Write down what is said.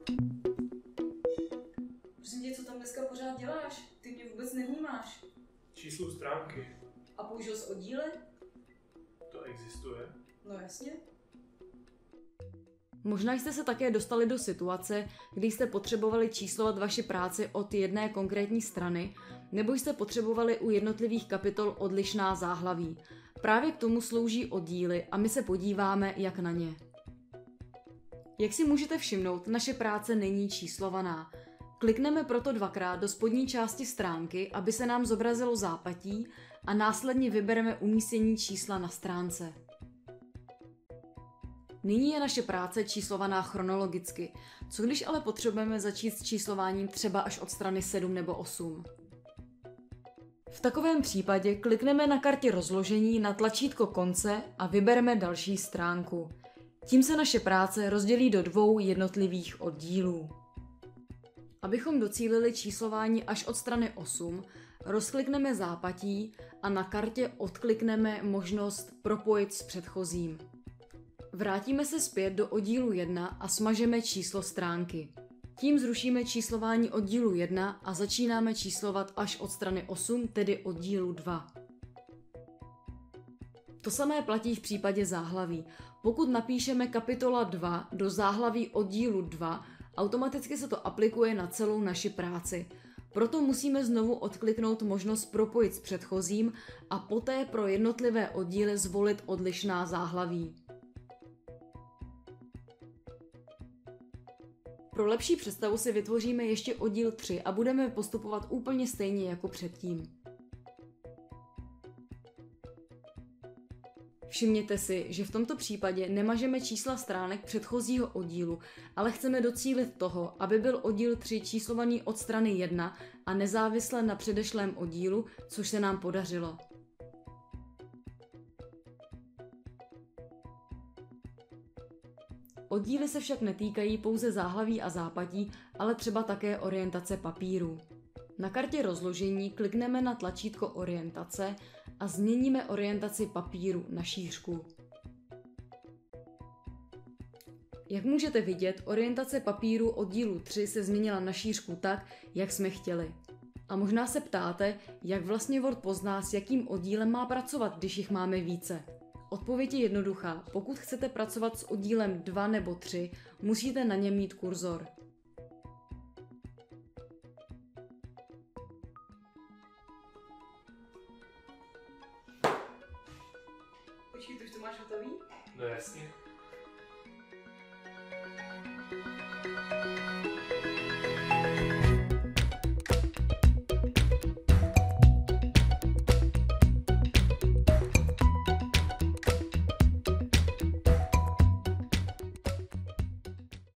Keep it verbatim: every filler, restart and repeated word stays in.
Prosím tě, co tam dneska pořád děláš? Ty mě vůbec nevnímáš. Číslo stránky. A použil jsi oddíly? To existuje? No jasně. Možná jste se také dostali do situace, kdy jste potřebovali číslovat vaši práci od jedné konkrétní strany, nebo jste potřebovali u jednotlivých kapitol odlišná záhlaví. Právě k tomu slouží oddíly a my se podíváme, jak na ně. Jak si můžete všimnout, naše práce není číslovaná. Klikneme proto dvakrát do spodní části stránky, aby se nám zobrazilo zápatí a následně vybereme umístění čísla na stránce. Nyní je naše práce číslovaná chronologicky, co když ale potřebujeme začít s číslováním třeba až od strany sedm nebo osm. V takovém případě klikneme na kartě rozložení na tlačítko konce a vybereme další stránku. Tím se naše práce rozdělí do dvou jednotlivých oddílů. Abychom docílili číslování až od strany osm, rozklikneme zápatí a na kartě odklikneme možnost propojit s předchozím. Vrátíme se zpět do oddílu jedna a smažeme číslo stránky. Tím zrušíme číslování oddílu jedna a začínáme číslovat až od strany osm, tedy oddílu dva. To samé platí v případě záhlaví. Pokud napíšeme kapitola dva do záhlaví oddílu dva, automaticky se to aplikuje na celou naši práci. Proto musíme znovu odkliknout možnost propojit s předchozím a poté pro jednotlivé oddíly zvolit odlišná záhlaví. Pro lepší představu si vytvoříme ještě oddíl tři a budeme postupovat úplně stejně jako předtím. Všimněte si, že v tomto případě nemažeme čísla stránek předchozího oddílu, ale chceme docílit toho, aby byl oddíl tři číslovaný od strany jedna a nezávisle na předešlém oddílu, což se nám podařilo. Oddíly se však netýkají pouze záhlaví a zápatí, ale třeba také orientace papíru. Na kartě rozložení klikneme na tlačítko orientace a změníme orientaci papíru na šířku. Jak můžete vidět, orientace papíru oddílu tři se změnila na šířku tak, jak jsme chtěli. A možná se ptáte, jak vlastně Word pozná, s jakým oddílem má pracovat, když jich máme více. Odpověď je jednoduchá. Pokud chcete pracovat s oddílem dva nebo tři, musíte na něm mít kurzor. Počkej, ty už to máš hotový? No jasně.